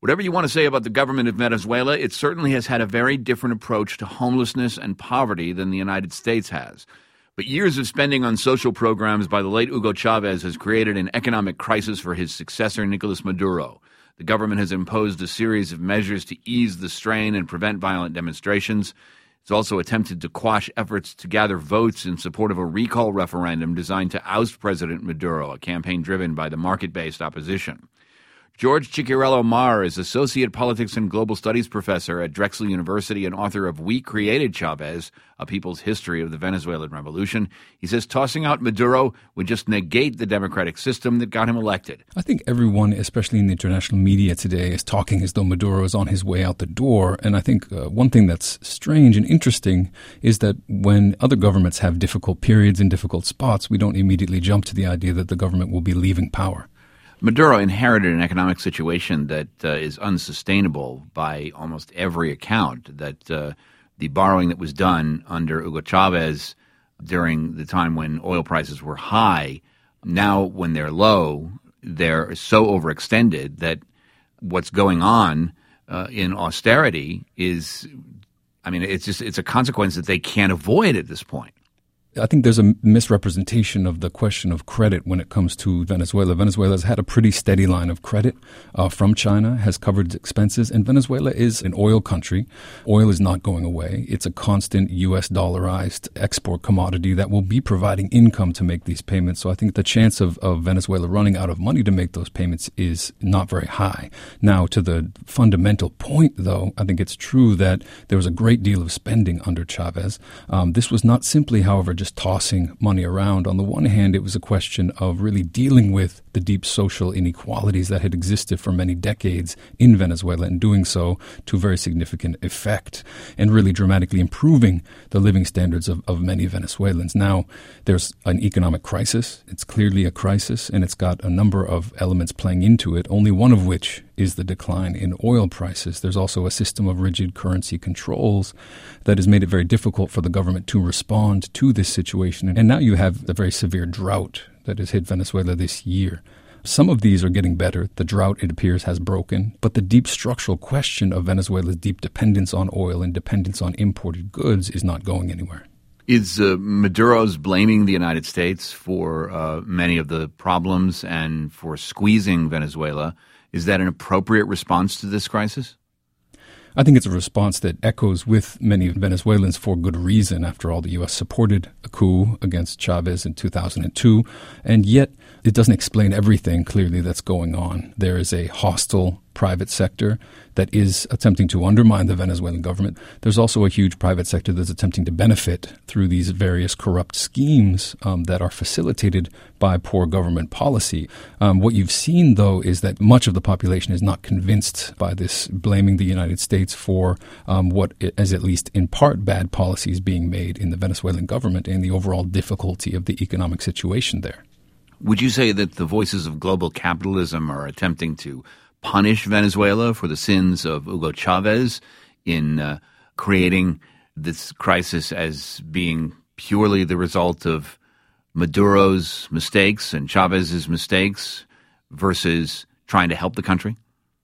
Whatever you want to say about the government of Venezuela, it certainly has had a very different approach to homelessness and poverty than the United States has. But years of spending on social programs by the late Hugo Chavez has created an economic crisis for his successor, Nicolas Maduro. The government has imposed a series of measures to ease the strain and prevent violent demonstrations. It's also attempted to quash efforts to gather votes in support of a recall referendum designed to oust President Maduro, a campaign driven by the market-based opposition. George Ciccarello Mar is Associate Politics and Global Studies Professor at Drexel University and author of We Created Chavez, A People's History of the Venezuelan Revolution. He says tossing out Maduro would just negate the democratic system that got him elected. I think everyone, especially in the international media today, is talking as though Maduro is on his way out the door. And I think one thing that's strange and interesting is that when other governments have difficult periods and difficult spots, we don't immediately jump to the idea that the government will be leaving power. Maduro inherited an economic situation that is unsustainable by almost every account, that the borrowing that was done under Hugo Chavez during the time when oil prices were high, now when they're low, they're so overextended that what's going on in austerity is, it's a consequence that they can't avoid at this point. I think there's a misrepresentation of the question of credit when it comes to Venezuela. Venezuela has had a pretty steady line of credit from China, has covered its expenses, and Venezuela is an oil country. Oil is not going away. It's a constant U.S. dollarized export commodity that will be providing income to make these payments. So I think the chance of Venezuela running out of money to make those payments is not very high. Now, to the fundamental point, though, I think it's true that there was a great deal of spending under Chavez. This was not simply, however, just tossing money around. On the one hand, it was a question of really dealing with the deep social inequalities that had existed for many decades in Venezuela, and doing so to very significant effect, and really dramatically improving the living standards of many Venezuelans. Now, there's an economic crisis. It's clearly a crisis, and it's got a number of elements playing into it, only one of which is the decline in oil prices. There's also a system of rigid currency controls that has made it very difficult for the government to respond to this situation. And now you have a very severe drought that has hit Venezuela this year. Some of these are getting better. The drought, it appears, has broken. But the deep structural question of Venezuela's deep dependence on oil and dependence on imported goods is not going anywhere. Is Maduro's blaming the United States for many of the problems and for squeezing Venezuela? Is that an appropriate response to this crisis? I think it's a response that echoes with many Venezuelans for good reason. After all, the U.S. supported a coup against Chavez in 2002, and yet it doesn't explain everything clearly that's going on. There is a hostile private sector that is attempting to undermine the Venezuelan government. There's also a huge private sector that's attempting to benefit through these various corrupt schemes that are facilitated by poor government policy. What you've seen, though, is that much of the population is not convinced by this, blaming the United States for what is at least in part bad policies being made in the Venezuelan government and the overall difficulty of the economic situation there. Would you say that the voices of global capitalism are attempting to punish Venezuela for the sins of Hugo Chavez in creating this crisis as being purely the result of Maduro's mistakes and Chavez's mistakes versus trying to help the country?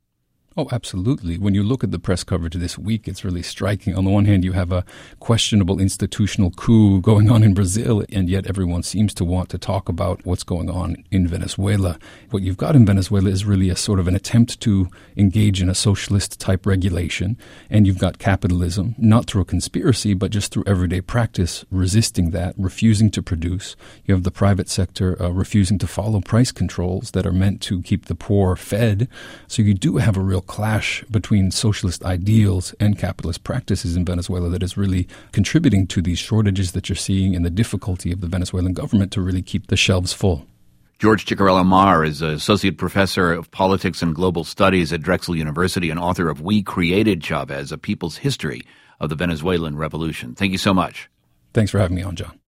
Oh, absolutely. When you look at the press coverage this week, it's really striking. On the one hand, you have a questionable institutional coup going on in Brazil, and yet everyone seems to want to talk about what's going on in Venezuela. What you've got in Venezuela is really a sort of an attempt to engage in a socialist-type regulation, and you've got capitalism, not through a conspiracy, but just through everyday practice, resisting that, refusing to produce. You have the private sector refusing to follow price controls that are meant to keep the poor fed. So you do have a real clash between socialist ideals and capitalist practices in Venezuela that is really contributing to these shortages that you're seeing and the difficulty of the Venezuelan government to really keep the shelves full. George Ciccarello Mar is Associate Professor of Politics and Global Studies at Drexel University and author of We Created Chavez, A People's History of the Venezuelan Revolution. Thank you so much. Thanks for having me on, John.